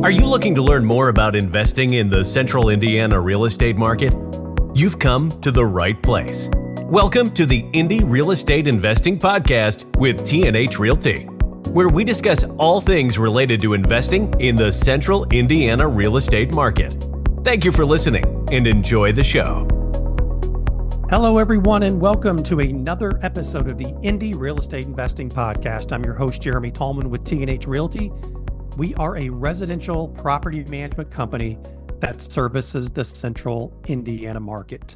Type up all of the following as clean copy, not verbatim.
Are you looking to learn more about investing in the central Indiana real estate market? You've come to the right place. Welcome to the Indy Real Estate Investing Podcast with T&H Realty, where we discuss all things related to investing in the central Indiana real estate market. Thank you for listening and enjoy the show. Hello, everyone, and welcome to another episode of the Indy Real Estate Investing Podcast. I'm your host, Jeremy Tallman with T&H Realty. We are a residential property management company that services the central Indiana market.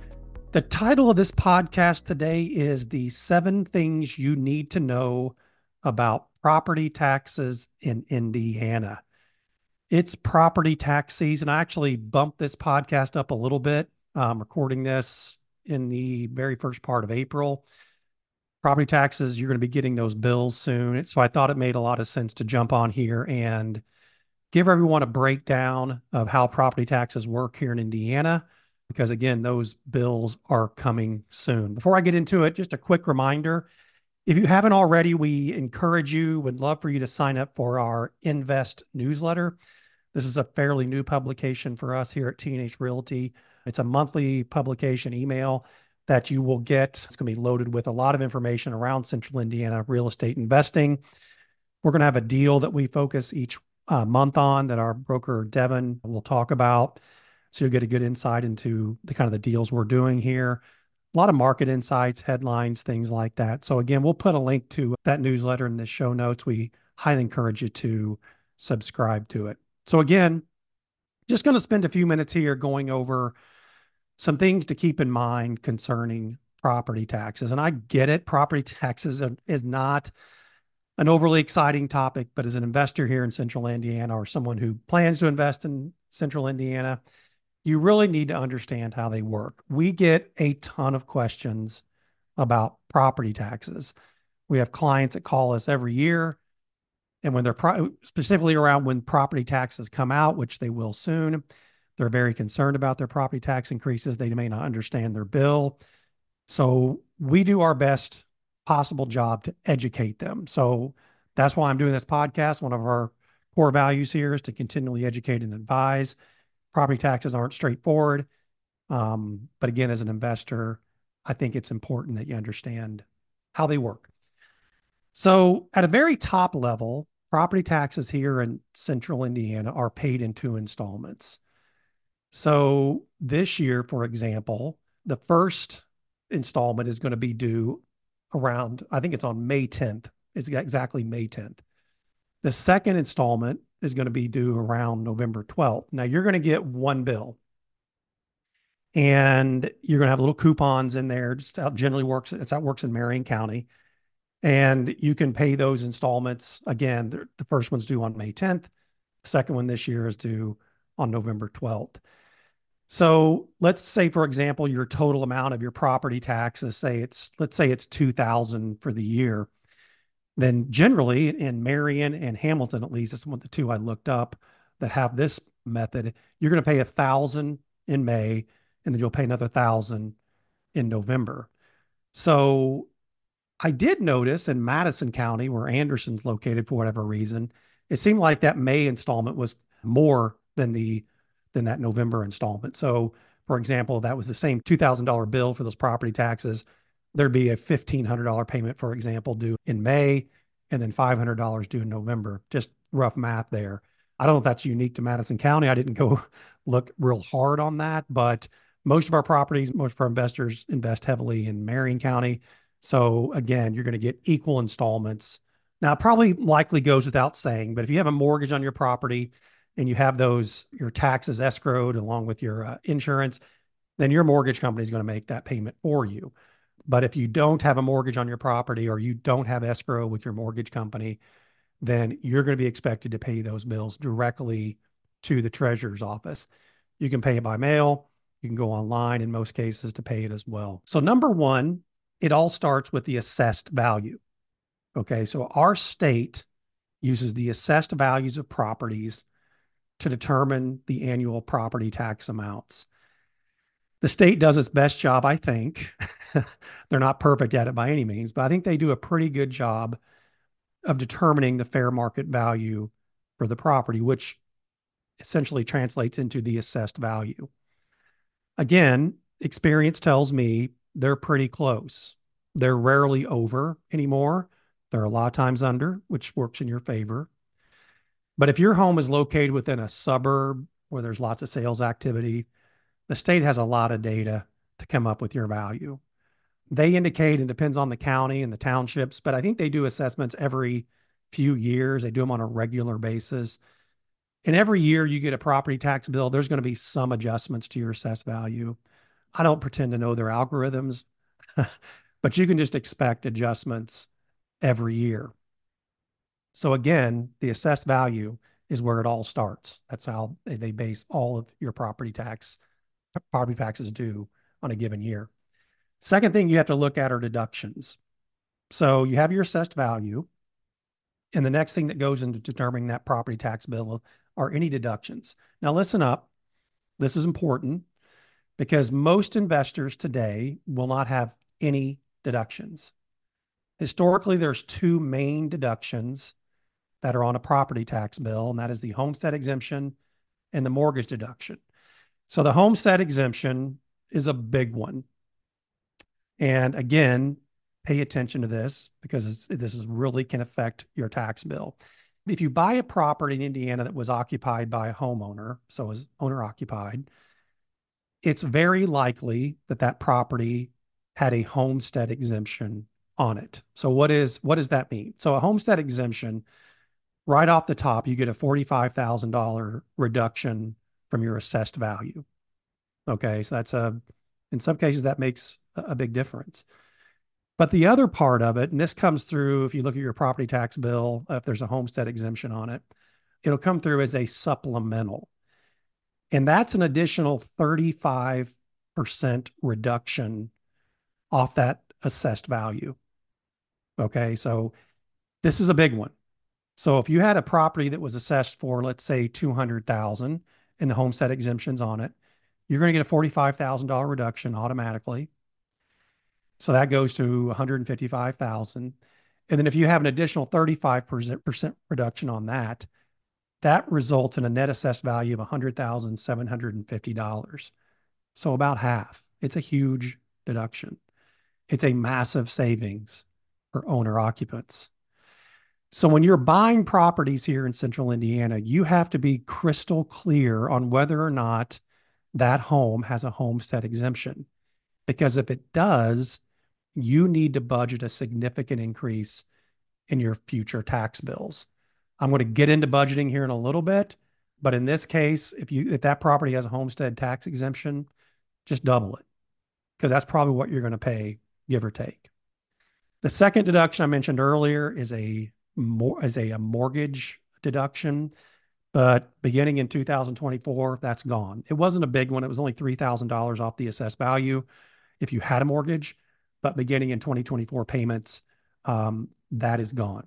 The title of this podcast today is The 7 Things You Need to Know About Property Taxes in Indiana. It's property tax season. I actually bumped this podcast up a little bit. I'm recording this in the very first part of April. Property taxes, you're going to be getting those bills soon. So I thought it made a lot of sense to jump on here and give everyone a breakdown of how property taxes work here in Indiana, because again, those bills are coming soon. Before I get into it, just a quick reminder, if you haven't already, we encourage you, would love for you to sign up for our Invest newsletter. This is a fairly new publication for us here at T&H Realty. It's a monthly publication email that you will get. It's going to be loaded with a lot of information around central Indiana real estate investing. We're going to have a deal that we focus each month on that our broker Devin will talk about. So you'll get a good insight into the kind of the deals we're doing here. A lot of market insights, headlines, things like that. So again, we'll put a link to that newsletter in the show notes. We highly encourage you to subscribe to it. So again, just going to spend a few minutes here going over some things to keep in mind concerning property taxes. And I get it, property taxes is not an overly exciting topic, but as an investor here in central Indiana or someone who plans to invest in central Indiana, you really need to understand how they work. We get a ton of questions about property taxes. We have clients that call us every year, and when they're specifically around when property taxes come out, which they will soon, they're very concerned about their property tax increases. They may not understand their bill. So we do our best possible job to educate them. So that's why I'm doing this podcast. One of our core values here is to continually educate and advise. Property taxes aren't straightforward. But again, as an investor, I think it's important that you understand how they work. So at a very top level, property taxes here in central Indiana are paid in 2 installments. So this year, for example, the first installment is going to be due around, I think it's on May 10th. It's exactly May 10th. The second installment is going to be due around November 12th. Now you're going to get one bill and you're going to have little coupons in there. Just how it generally works. It's how it works in Marion County. And you can pay those installments. Again, the first one's due on May 10th. The second one this year is due on November 12th. So let's say, for example, your total amount of your property taxes, let's say it's $2,000 for the year. Then generally in Marion and Hamilton, at least, that's one of the 2 I looked up that have this method, you're going to pay $1,000 in May, and then you'll pay another $1,000 in November. So I did notice in Madison County, where Anderson's located for whatever reason, it seemed like that May installment was more than that November installment. So for example, that was the same $2,000 bill for those property taxes. There'd be a $1,500 payment, for example, due in May, and then $500 due in November. Just rough math there. I don't know if that's unique to Madison County. I didn't go look real hard on that, but most of our properties, most of our investors invest heavily in Marion County. So again, you're going to get equal installments. Now, it probably likely goes without saying, but if you have a mortgage on your property and you have your taxes escrowed along with your insurance, then your mortgage company is going to make that payment for you. But if you don't have a mortgage on your property or you don't have escrow with your mortgage company, then you're going to be expected to pay those bills directly to the treasurer's office. You can pay it by mail. You can go online in most cases to pay it as well. So number 1, it all starts with the assessed value. Okay, so our state uses the assessed values of properties to determine the annual property tax amounts. The state does its best job, I think. They're not perfect at it by any means, but I think they do a pretty good job of determining the fair market value for the property, which essentially translates into the assessed value. Again, experience tells me they're pretty close. They're rarely over anymore. They're a lot of times under, which works in your favor. But if your home is located within a suburb where there's lots of sales activity, the state has a lot of data to come up with your value. They indicate, and depends on the county and the townships, but I think they do assessments every few years. They do them on a regular basis. And every year you get a property tax bill, there's going to be some adjustments to your assessed value. I don't pretend to know their algorithms, but you can just expect adjustments every year. So again, the assessed value is where it all starts. That's how they base all of your property taxes due on a given year. Second thing you have to look at are deductions. So you have your assessed value, and the next thing that goes into determining that property tax bill are any deductions. Now listen up. This is important because most investors today will not have any deductions. Historically, there's two main deductions that are on a property tax bill, and that is the homestead exemption and the mortgage deduction. So the homestead exemption is a big one. And again, pay attention to this because this is really can affect your tax bill. If you buy a property in Indiana that was occupied by a homeowner, so is owner occupied, it's very likely that that property had a homestead exemption on it. So what does that mean? So a homestead exemption, right off the top, you get a $45,000 reduction from your assessed value. Okay, so in some cases that makes a big difference. But the other part of it, and this comes through if you look at your property tax bill, if there's a homestead exemption on it, it'll come through as a supplemental. And that's an additional 35% reduction off that assessed value. Okay, so this is a big one. So if you had a property that was assessed for, let's say, $200,000 and the homestead exemptions on it, you're going to get a $45,000 reduction automatically. So that goes to $155,000. And then if you have an additional 35% reduction on that, that results in a net assessed value of $100,750. So about half. It's a huge deduction. It's a massive savings for owner occupants. So when you're buying properties here in Central Indiana, you have to be crystal clear on whether or not that home has a homestead exemption. Because if it does, you need to budget a significant increase in your future tax bills. I'm going to get into budgeting here in a little bit, but in this case, if that property has a homestead tax exemption, just double it because that's probably what you're going to pay, give or take. The second deduction I mentioned earlier is a mortgage deduction, but beginning in 2024, that's gone. It wasn't a big one. It was only $3,000 off the assessed value if you had a mortgage, but beginning in 2024 payments, that is gone.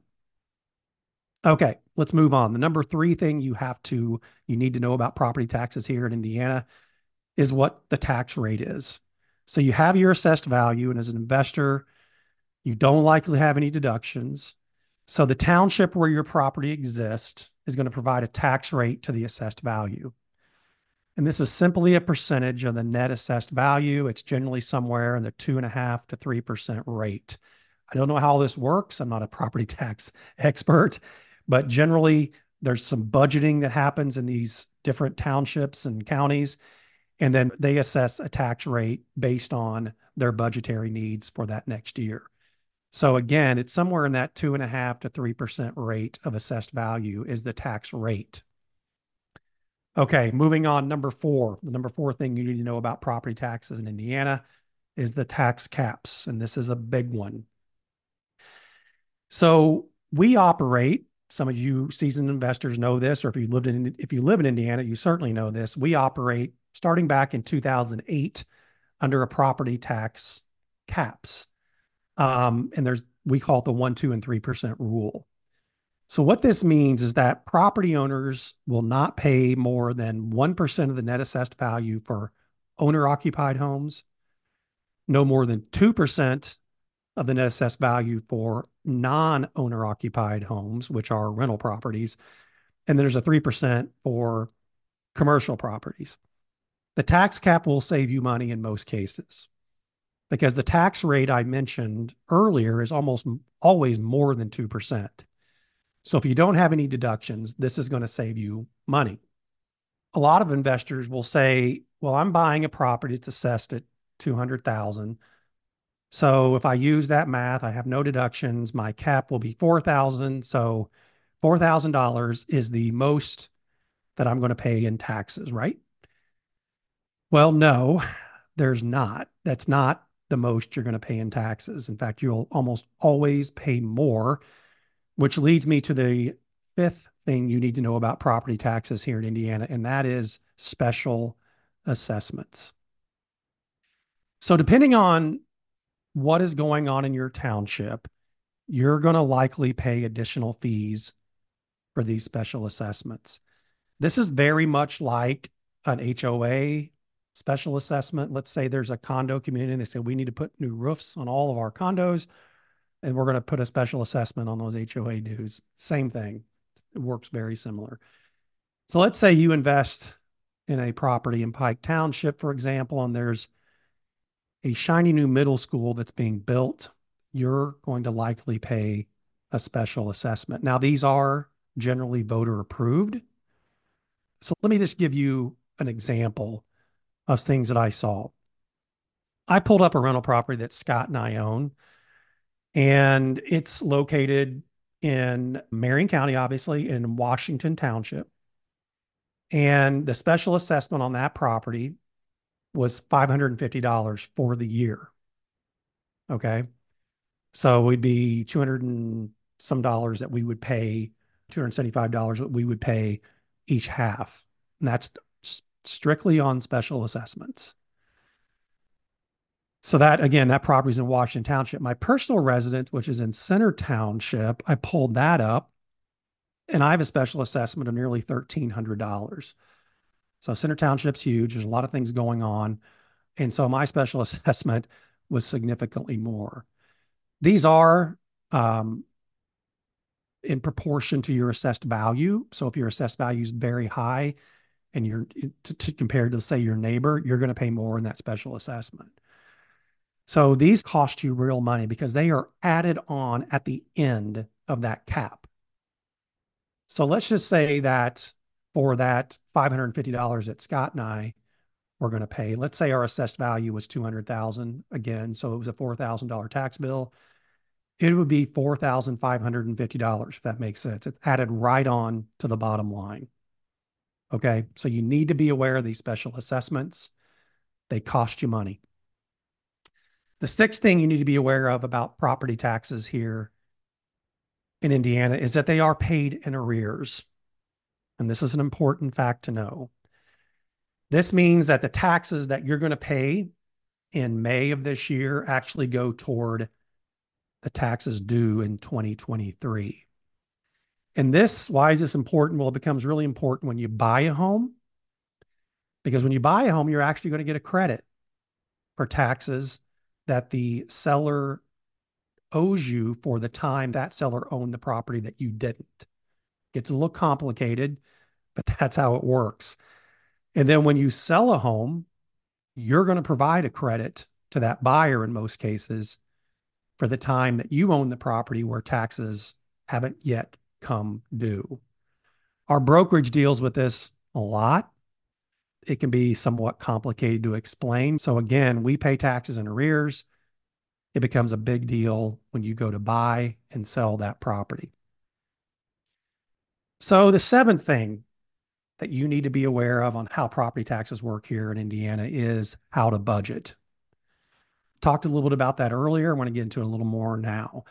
Okay, let's move on. The number three thing you need to know about property taxes here in Indiana is what the tax rate is. So you have your assessed value, and as an investor, you don't likely have any deductions. So the township where your property exists is going to provide a tax rate to the assessed value. And this is simply a percentage of the net assessed value. It's generally somewhere in the 2.5% to 3% rate. I don't know how this works. I'm not a property tax expert, but generally there's some budgeting that happens in these different townships and counties, and then they assess a tax rate based on their budgetary needs for that next year. So again, it's somewhere in that 2.5% to 3% rate of assessed value is the tax rate. Okay, moving on. Number four. The number four thing you need to know about property taxes in Indiana is the tax caps, and this is a big one. So we operate, some of you seasoned investors know this, or if you live in Indiana, you certainly know this. We operate starting back in 2008 under a property tax caps. And we call it the 1%, 2%, and 3% rule. So what this means is that property owners will not pay more than 1% of the net assessed value for owner-occupied homes, no more than 2% of the net assessed value for non-owner-occupied homes, which are rental properties, and then there's a 3% for commercial properties. The tax cap will save you money in most cases because the tax rate I mentioned earlier is almost always more than 2%. So if you don't have any deductions, this is going to save you money. A lot of investors will say, well, I'm buying a property that's assessed at 200,000. So if I use that math, I have no deductions, my cap will be 4,000. So $4,000 is the most that I'm going to pay in taxes, right? Well, no, there's not. That's not the most you're going to pay in taxes. In fact, you'll almost always pay more, which leads me to the fifth thing you need to know about property taxes here in Indiana, and that is special assessments. So depending on what is going on in your township, you're going to likely pay additional fees for these special assessments. This is very much like an HOA special assessment. Let's say there's a condo community and they say, we need to put new roofs on all of our condos, and we're going to put a special assessment on those HOA dues. Same thing. It works very similar. So let's say you invest in a property in Pike Township, for example, and there's a shiny new middle school that's being built. You're going to likely pay a special assessment. Now, these are generally voter approved. So let me just give you an example of things that I saw. I pulled up a rental property that Scott and I own, and it's located in Marion County, obviously, in Washington Township. And the special assessment on that property was $550 for the year. Okay. So we'd be 200 and some dollars that we would pay, $275 that we would pay each half. And that's strictly on special assessments. So that, again, that property is in Washington Township. My personal residence, which is in Center Township, I pulled that up and I have a special assessment of nearly $1,300. So Center Township's huge. There's a lot of things going on. And so my special assessment was significantly more. These are in proportion to your assessed value. So if your assessed value is very high and you're compared to, say, your neighbor, you're going to pay more in that special assessment. So these cost you real money because they are added on at the end of that cap. So let's just say that for that $550 that Scott and I were going to pay, let's say our assessed value was $200,000 again. So it was a $4,000 tax bill. It would be $4,550, if that makes sense. It's added right on to the bottom line. Okay. So you need to be aware of these special assessments. They cost you money. The sixth thing you need to be aware of about property taxes here in Indiana is that they are paid in arrears. And this is an important fact to know. This means that the taxes that you're going to pay in May of this year actually go toward the taxes due in 2023. And this, why is this important? Well, it becomes really important when you buy a home, because when you buy a home, you're actually going to get a credit for taxes that the seller owes you for the time that seller owned the property that you didn't. It gets a little complicated, but that's how it works. And then when you sell a home, you're going to provide a credit to that buyer in most cases for the time that you own the property where taxes haven't yet come due. Our brokerage deals with this a lot. It can be somewhat complicated to explain. So again, we pay taxes in arrears. It becomes a big deal when you go to buy and sell that property. So the seventh thing that you need to be aware of on how property taxes work here in Indiana is how to budget. Talked a little bit about that earlier. I want to get into it a little more now.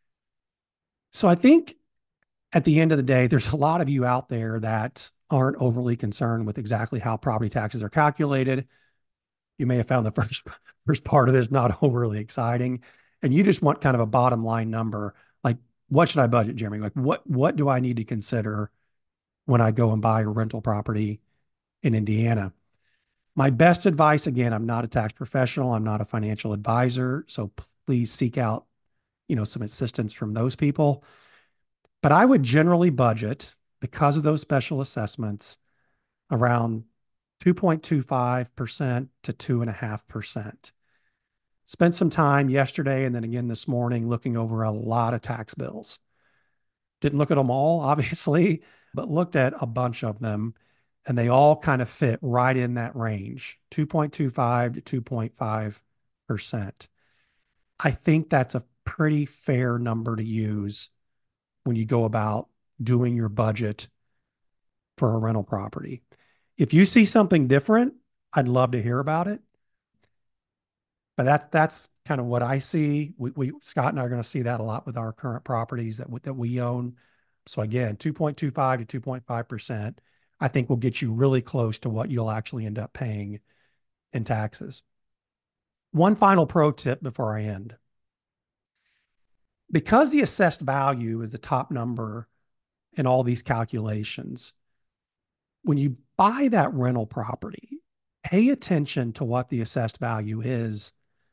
So I think at the end of the day, there's a lot of you out there that aren't overly concerned with exactly how property taxes are calculated. You may have found the first part of this not overly exciting, and you just want kind of a bottom line number. Like, what should I budget, Jeremy? Like, what do I need to consider when I go and buy a rental property in Indiana? My best advice, again, I'm not a tax professional. I'm not a financial advisor. So please seek out, some assistance from those people. But I would generally budget, because of those special assessments, around 2.25% to 2.5%. Spent some time yesterday and then again this morning looking over a lot of tax bills. Didn't look at them all, obviously, but looked at a bunch of them, and they all kind of fit right in that range, 2.25 to 2.5%. I think that's a pretty fair number to use when you go about doing your budget for a rental property. If you see something different, I'd love to hear about it. But that's kind of what I see. Scott and I are going to see that a lot with our current properties that we own. So again, 2.25 to 2.5%, I think will get you really close to what you'll actually end up paying in taxes. One final pro tip before I end. Because the assessed value is the top number in all these calculations, when you buy that rental property, pay attention to what the assessed value is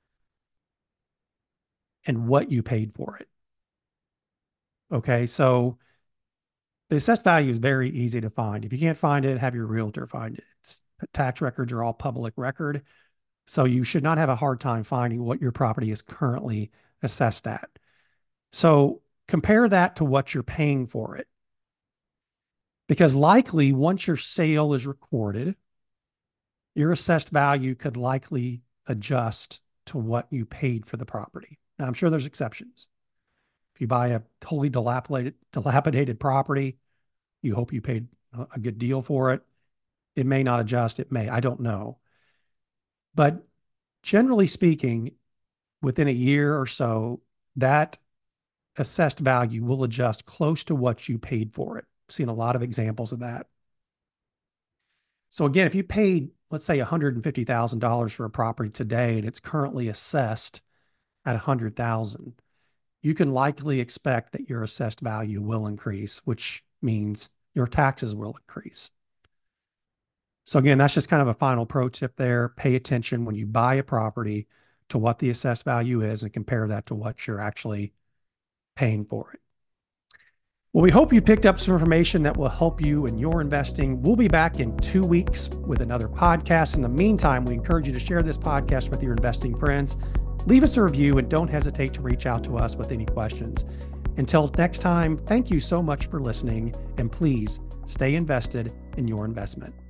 and what you paid for it. Okay, so the assessed value is very easy to find. If you can't find it, have your realtor find it. Tax records are all public record, so you should not have a hard time finding what your property is currently assessed at. So compare that to what you're paying for it. Because likely, once your sale is recorded, your assessed value could likely adjust to what you paid for the property. Now, I'm sure there's exceptions. If you buy a totally dilapidated property, you hope you paid a good deal for it. It may not adjust. It may. I don't know. But generally speaking, within a year or so, that assessed value will adjust close to what you paid for it. I've seen a lot of examples of that. So again, if you paid, let's say, $150,000 for a property today and it's currently assessed at $100,000, you can likely expect that your assessed value will increase, which means your taxes will increase. So again, that's just kind of a final pro tip there. Pay attention when you buy a property to what the assessed value is and compare that to what you're actually paying for it. Well, we hope you picked up some information that will help you in your investing. We'll be back in 2 weeks with another podcast. In the meantime, we encourage you to share this podcast with your investing friends. Leave us a review and don't hesitate to reach out to us with any questions. Until next time, thank you so much for listening, and please stay invested in your investment.